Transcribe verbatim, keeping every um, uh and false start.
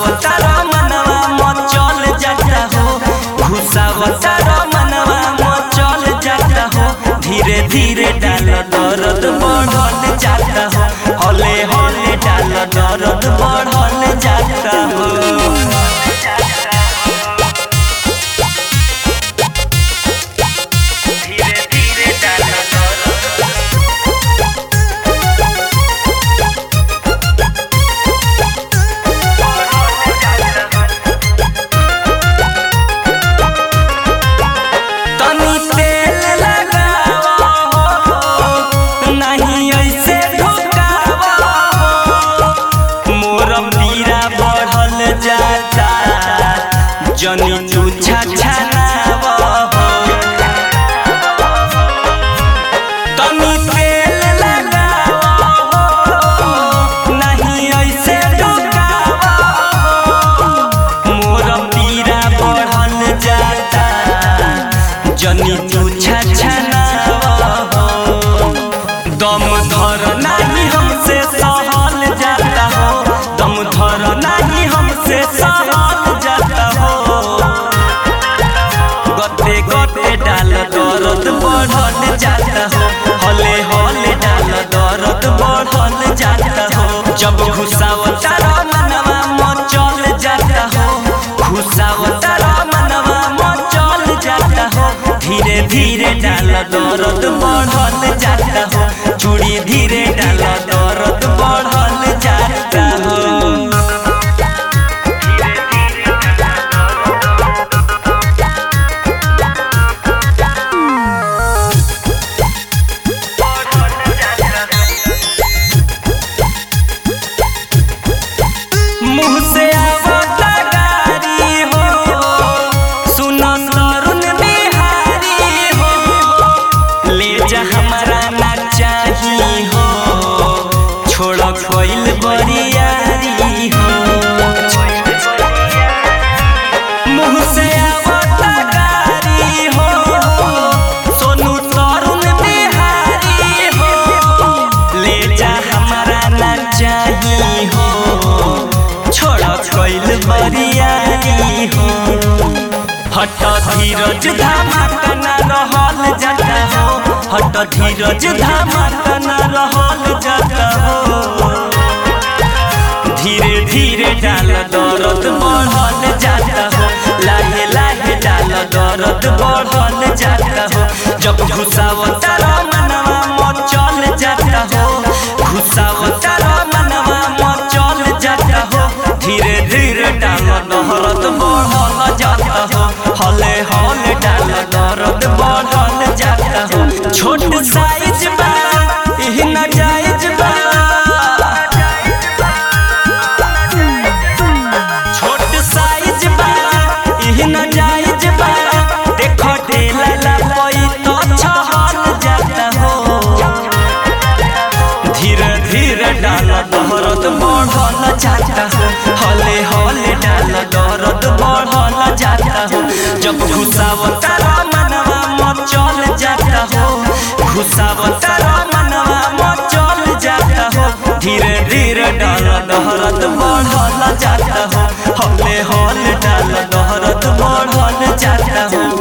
घुसावता मनवा मचल जाता हो, घुसावता मनवा मचल जाता हो। धीरे धीरे डाल दर्द बढ़ल जाता हो, हले हले डाल दर्द बढ़ल जाता हो। जनी चूछा छानावा हो, तनी तेल लगावा हो, नहीं ऐसे ढोकावा हो। मोर पीरा बढ़ल जाता, जनी चूछा छानावा हो। दम धर नहीं हमसे सहल जाता हो, दम धर नहीं हमसे सहल जाता हो। गते गते डाल दर्द बढ़ल जाता हो, हले हले डाल दर्द बढ़ल जाता हो। जब घुसावता मनवा मचल जाता हो, घुसावता मनवा मचल जाता हो। धीरे धीरे डाल दर्द बढ़ल जाता हो, चूड़ी धीरे डाल दर्द बढ़ल जाता हो। मुँह से आवता गारी हो, सुनो तरुण बिहारी हो। ले जा हमारा ना चाही हो, छोड़ कोइल बरियारी हो। मुँह से आवता गारी हो, सोनू तरुण बिहारी हो। ले जा हमारा ना चाही हो, कोइल बरियारी हो। हट धीरज धमाका न रहल जाता हो, हट धीरज धमाका न रहल जाता हो। धीरे धीरे डाल दर्द बढ़ल जाता हो, लाहे लाहे डाल दर्द बढ़ल जाता हो। जब घुसावता मनवा मचल जाता हो, घुसावता मनवा मचल जाता हो। धीरे धीरे डाल दर्द बढ़ल जाता हो, हले हले डाल दर्द बढ़ल जाता हो। छोट साइज बा इह नाजायज बा, छोट साइज बा इह नाजायज बा। देखो ढेला लपई तो छहल जाता हो। धीरे धीरे डाल दर्द बढ़ल जाता हो, हले हले डाल दर्द बढ़ल जाता हो। जब घुसावता मनवा मचल जाता हो, घुसावता मनवा मचल जाता हो। धीरे धीरे डाल दर्द बढ़ल जाता हो, हले हले डाल दर्द बढ़ल जाता हो।